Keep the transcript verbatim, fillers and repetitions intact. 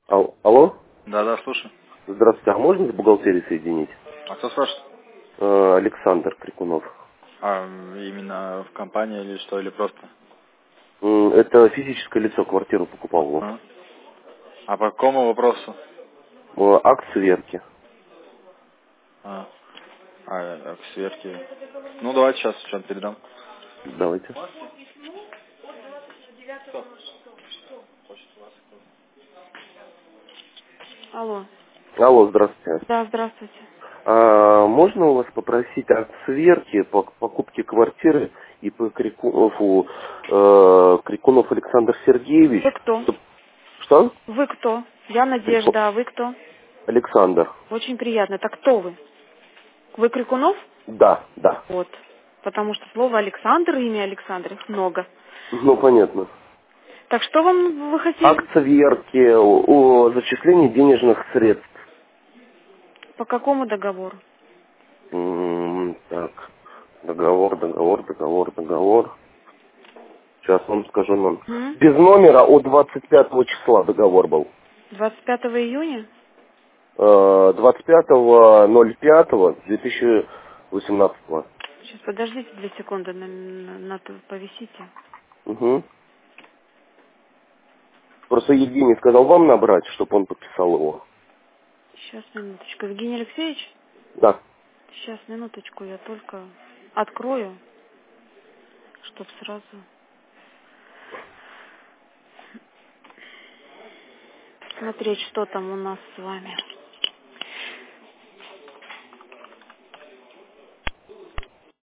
Ал- Алло? Да, да, слушай. Здравствуйте, а можно с бухгалтерией соединить? А кто спрашивает? Э, Александр Крикунов. А, именно в компании или что, или просто? М, Это физическое лицо, квартиру покупал. Вот. А, а по какому вопросу? Э, Акт сверки. А, а, к сверке. Ну, давайте сейчас что-то передам. Давайте. Алло. Алло, здравствуйте. Да, здравствуйте. А можно у вас попросить акт сверки по покупке квартиры и по Крикунову, э, Крикунов Александр Сергеевич? Вы кто? Чтоб- Что? Вы кто? Я Крику- Надежда, а вы кто? Александр. Очень приятно. Так кто вы? Вы Крикунов? Да, да. Вот. Потому что слово Александр, имя Александр, их много. Ну, понятно. Так что вам вы хотели? Акт сверки о, о зачислении денежных средств. По какому договору? М, Так, договор, договор, договор, договор. Сейчас вам скажу номер. М? Без номера от двадцать пятого числа договор был. двадцать пятого июня? Э, двадцать пятого ноль пятого две тысячи восемнадцатого. Сейчас, подождите две секунды, на, на, на ту- повисите. Угу. Просто Евгений сказал вам набрать, чтобы он подписал его. Сейчас, минуточку. Евгений Алексеевич? Да. Сейчас, минуточку, я только открою, чтобы сразу смотреть, что там у нас с вами.